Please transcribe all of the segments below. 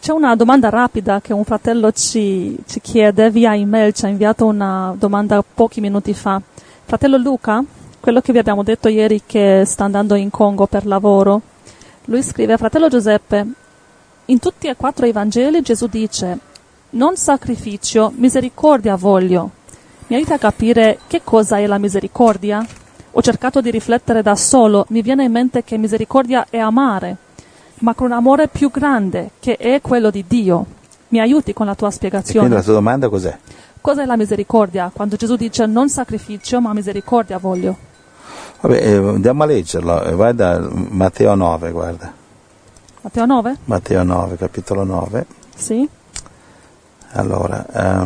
C'è una domanda rapida che un fratello ci chiede via email, ci ha inviato una domanda pochi minuti fa. Fratello Luca, quello che vi abbiamo detto ieri che sta andando in Congo per lavoro, lui scrive: fratello Giuseppe, in tutti e 4 i Vangeli Gesù dice: non sacrificio, misericordia voglio. Mi aiuta a capire che cosa è la misericordia? Ho cercato di riflettere da solo, mi viene in mente che misericordia è amare, ma con un amore più grande, che è quello di Dio. Mi aiuti con la tua spiegazione? E quindi la tua domanda cos'è? Cos'è la misericordia? Quando Gesù dice non sacrificio, ma misericordia voglio. Vabbè, andiamo a leggerlo, vai da Matteo 9, guarda. Matteo 9? Matteo 9, capitolo 9. Sì. Allora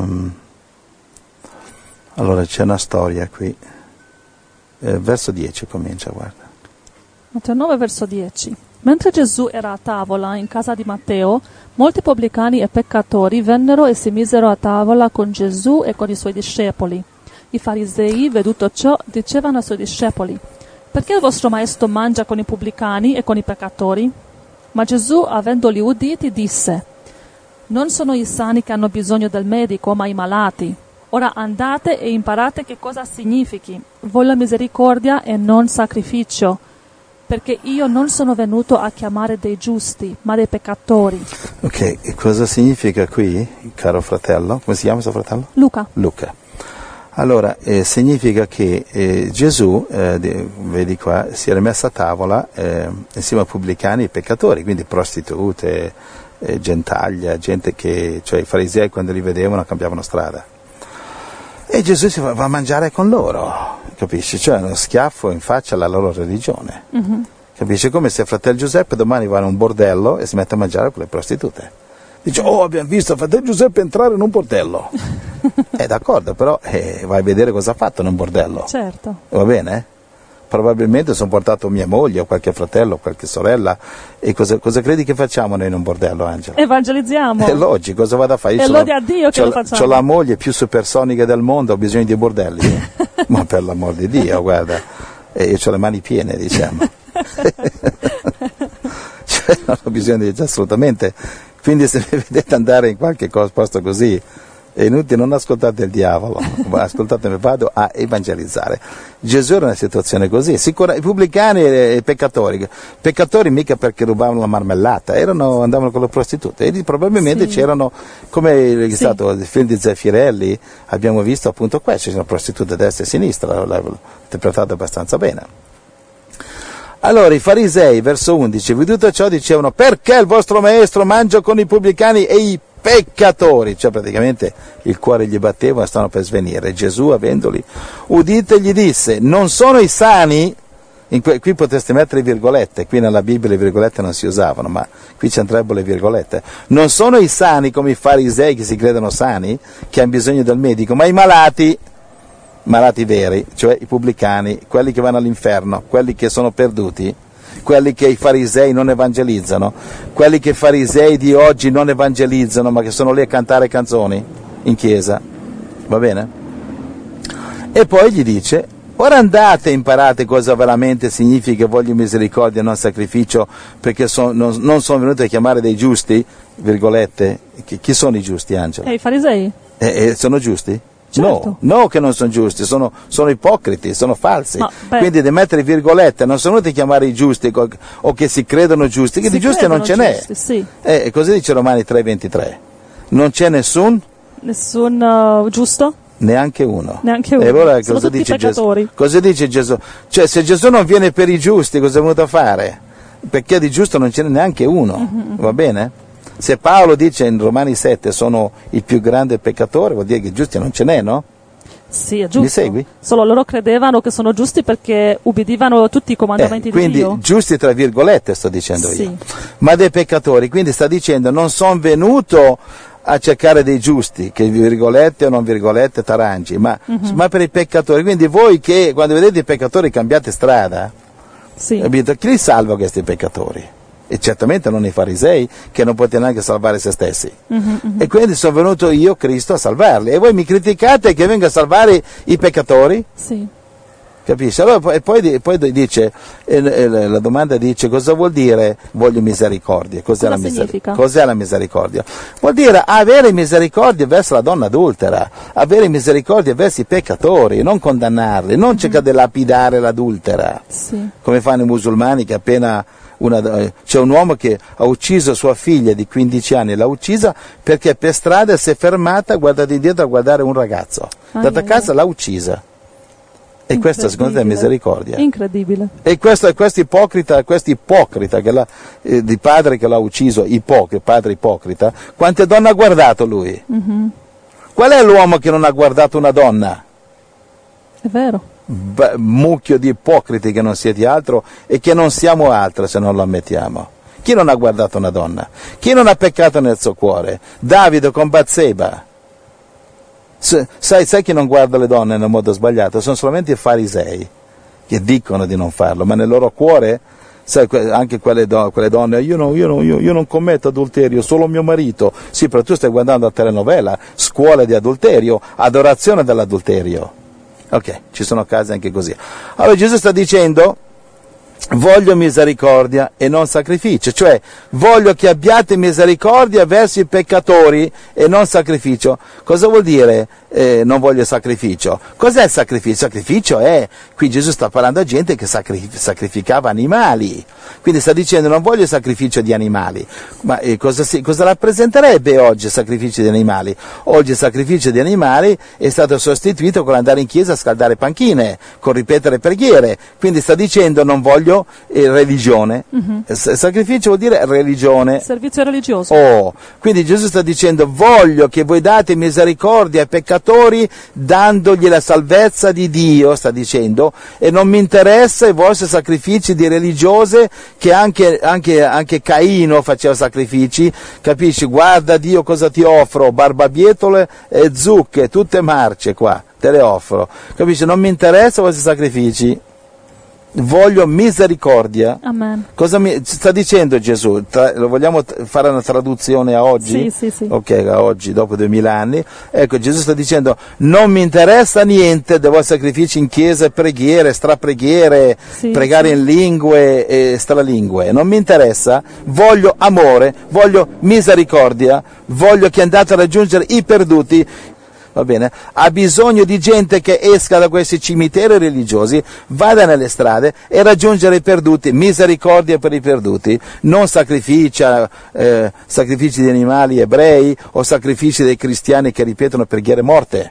c'è una storia qui. Verso 10 comincia, guarda. Matteo 9, verso 10. Mentre Gesù era a tavola in casa di Matteo, molti pubblicani e peccatori vennero e si misero a tavola con Gesù e con i suoi discepoli. I farisei, veduto ciò, dicevano ai suoi discepoli: perché il vostro maestro mangia con i pubblicani e con i peccatori? Ma Gesù, avendoli uditi, disse: non sono i sani che hanno bisogno del medico, ma i malati. Ora andate e imparate che cosa significhi: voglio misericordia e non sacrificio, perché io non sono venuto a chiamare dei giusti, ma dei peccatori. Ok, e cosa significa qui, caro fratello? Come si chiama suo fratello? Luca. Luca. Allora, significa che Gesù, vedi qua, si era messo a tavola insieme a pubblicani e peccatori, quindi prostitute, gentaglia, gente che, cioè i farisei quando li vedevano cambiavano strada. E Gesù si va a mangiare con loro, capisci? Cioè uno schiaffo in faccia alla loro religione. Mm-hmm. Capisci? Come se fratello Giuseppe domani va in un bordello e si mette a mangiare con le prostitute. Dice: oh, abbiamo visto fratello Giuseppe entrare in un bordello. D'accordo, però vai a vedere cosa ha fatto in un bordello. Certo. Va bene? Probabilmente sono portato mia moglie o qualche fratello o qualche sorella. E cosa credi che facciamo noi in un bordello, Angela? Evangelizziamo. È logico, cosa vado a fare? È lode a Dio che lo facciamo. Ho la moglie più supersonica del mondo, ho bisogno di bordelli. Ma per l'amor di Dio, guarda, io ho le mani piene, diciamo. Cioè, non ho bisogno di assolutamente. Quindi se mi vedete andare in qualche posto così, è inutile, non ascoltate il diavolo, ascoltatemi, vado a evangelizzare. Gesù era in una situazione così, i pubblicani e i peccatori mica perché rubavano la marmellata, andavano con le prostitute, e probabilmente c'erano, come è stato il film di Zeffirelli, abbiamo visto appunto qua, ci sono prostitute a destra e a sinistra, l'ho interpretato abbastanza bene. Allora i farisei, verso 11, veduto ciò dicevano: perché il vostro maestro mangia con i pubblicani e i peccatori? Cioè praticamente il cuore gli batteva e stavano per svenire. Gesù, avendoli udite, gli disse: non sono i sani, qui potreste mettere virgolette, qui nella Bibbia le virgolette non si usavano, ma qui ci andrebbero le virgolette, non sono i sani come i farisei che si credono sani, che hanno bisogno del medico, ma i malati veri, cioè i pubblicani, quelli che vanno all'inferno, quelli che sono perduti, quelli che i farisei non evangelizzano, quelli che i farisei di oggi non evangelizzano, ma che sono lì a cantare canzoni in chiesa, va bene? E poi gli dice: ora andate e imparate cosa veramente significa voglio misericordia e non sacrificio, perché non sono venuto a chiamare dei giusti, virgolette. Chi sono i giusti, Angela? I farisei. Sono giusti? Certo. No, che non sono giusti, sono ipocriti, sono falsi. Quindi devi mettere virgolette, non sono venuti a chiamare i giusti o che si credono giusti, che di giusti non ce n'è. Sì. Così dice Romani 3,23. Non c'è nessun giusto? Neanche uno. E allora sono cosa tutti dice peccatori. Gesù? Cosa dice Gesù? Cioè, se Gesù non viene per i giusti, cosa è venuto a fare? Perché di giusto non ce n'è neanche uno, va bene? Se Paolo dice in Romani 7 sono il più grande peccatore, vuol dire che giusti non ce n'è, no? Sì, è giusto. Mi segui? Solo loro credevano che sono giusti perché ubbidivano tutti i comandamenti di Dio. Quindi giusti tra virgolette sto dicendo sì. io. Ma dei peccatori, quindi sta dicendo non sono venuto a cercare dei giusti, che virgolette o non virgolette t'arrangi, ma per i peccatori. Quindi voi che quando vedete i peccatori cambiate strada, capito? Chi li salva questi peccatori? E certamente non i farisei, che non potevano neanche salvare se stessi. E quindi sono venuto io, Cristo, a salvarli. E voi mi criticate che vengo a salvare i peccatori? Sì. Capisci? Allora, e poi dice, la domanda dice, cosa vuol dire voglio misericordia? Cosa significa? Cos'è la misericordia? Vuol dire avere misericordia verso la donna adultera, avere misericordia verso i peccatori, non condannarli, non cercare di lapidare l'adultera, Sì. come fanno i musulmani che appena c'è un uomo che ha ucciso sua figlia di 15 anni, l'ha uccisa perché per strada si è fermata, ha guardato indietro a guardare un ragazzo, è andata a casa, l'ha uccisa. E questa secondo te è misericordia? Incredibile. E questo ipocrita che di padre che l'ha ucciso, padre ipocrita, quante donne ha guardato lui? Mm-hmm. Qual è l'uomo che non ha guardato una donna? È vero. Mucchio di ipocriti che non siete altro e che non siamo altro se non lo ammettiamo. Chi non ha guardato una donna? Chi non ha peccato nel suo cuore? Davide con Batseba. Sai chi non guarda le donne nel modo sbagliato? Sono solamente i farisei che dicono di non farlo, ma nel loro cuore, sai, anche quelle donne, io non commetto adulterio, solo mio marito. Sì, però tu stai guardando la telenovela, scuola di adulterio, adorazione dell'adulterio. Ok, ci sono casi anche così. Allora Gesù sta dicendo, voglio misericordia e non sacrificio, cioè voglio che abbiate misericordia verso i peccatori e non sacrificio. Cosa vuol dire non voglio sacrificio? Cos'è il sacrificio? Il sacrificio è, qui Gesù sta parlando a gente che sacrificava animali, quindi sta dicendo non voglio sacrificio di animali, ma cosa rappresenterebbe oggi il sacrificio di animali? Oggi il sacrificio di animali è stato sostituito con andare in chiesa a scaldare panchine, con ripetere preghiere, quindi sta dicendo non voglio religione. Mm-hmm. Sacrificio vuol dire religione. Servizio religioso. Quindi Gesù sta dicendo voglio che voi date misericordia ai peccatori dandogli la salvezza di Dio, sta dicendo, e non mi interessa i vostri sacrifici di religiose, che anche Caino faceva sacrifici, capisci? Guarda Dio cosa ti offro, barbabietole e zucche, tutte marce qua, te le offro, capisci? Non mi interessa i vostri sacrifici. Voglio misericordia. Amen. Cosa sta dicendo Gesù? Lo vogliamo fare una traduzione a oggi? Sì. Ok, a oggi, dopo 2000 anni. Ecco, Gesù sta dicendo, non mi interessa niente dei vostri sacrifici in chiesa, preghiere, strapreghiere, pregare in lingue e stralingue. Non mi interessa. Voglio amore, voglio misericordia, voglio che andate a raggiungere i perduti. Va bene? Ha bisogno di gente che esca da questi cimiteri religiosi, vada nelle strade e raggiungere i perduti, misericordia per i perduti, non sacrifici di animali ebrei o sacrifici dei cristiani che ripetono preghiere morte.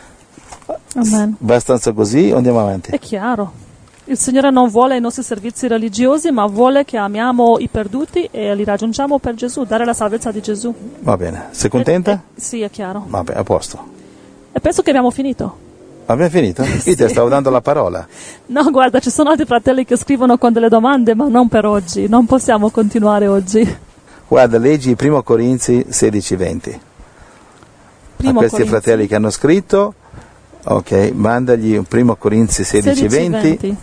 Amen. Abbastanza così o andiamo avanti? È chiaro. Il Signore non vuole i nostri servizi religiosi, ma vuole che amiamo i perduti e li raggiungiamo per Gesù, dare la salvezza di Gesù. Va bene. Sei contenta? Sì, è chiaro. Vabbè, a posto. E penso che abbiamo finito. Abbiamo finito? Sì. Io ti stavo dando la parola. No, guarda, ci sono altri fratelli che scrivono con delle domande, ma non per oggi. Non possiamo continuare oggi. Guarda, leggi 1 Corinzi 16:20. A questi fratelli che hanno scritto, ok, mandagli 1 Corinzi 16:20.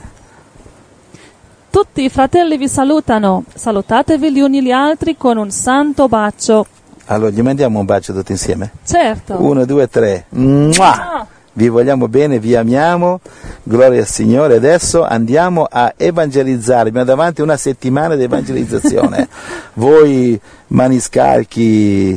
Tutti i fratelli vi salutano. Salutatevi gli uni gli altri con un santo bacio. Allora, gli mandiamo un bacio tutti insieme? Certo. 1, 2, 3. Mua! Vi vogliamo bene, vi amiamo, gloria al Signore. Adesso andiamo a evangelizzare, abbiamo davanti una settimana di evangelizzazione. Voi maniscalchi,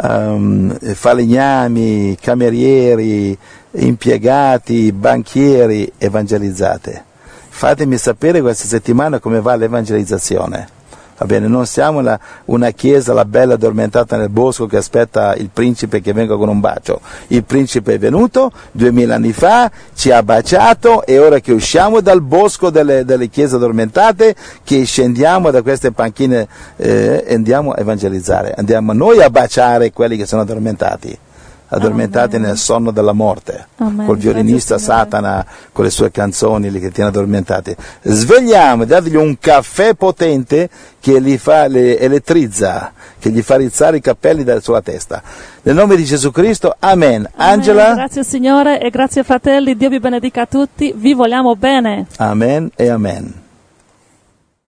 falegnami, camerieri, impiegati, banchieri, evangelizzate. Fatemi sapere questa settimana come va l'evangelizzazione. Va bene, non siamo una chiesa, la bella addormentata nel bosco che aspetta il principe che venga con un bacio. Il principe è venuto 2000 anni fa, ci ha baciato e ora che usciamo dal bosco delle chiese addormentate, che scendiamo da queste panchine e andiamo a evangelizzare. Andiamo noi a baciare quelli che sono addormentati nel sonno della morte. Amen. Col violinista Satana, con le sue canzoni lì che tiene addormentati. Svegliamo, dategli un caffè potente che li elettrizza, che gli fa rizzare i capelli sulla testa. Nel nome di Gesù Cristo, amen. Angela? Grazie Signore e grazie fratelli, Dio vi benedica tutti, vi vogliamo bene. Amen e amen.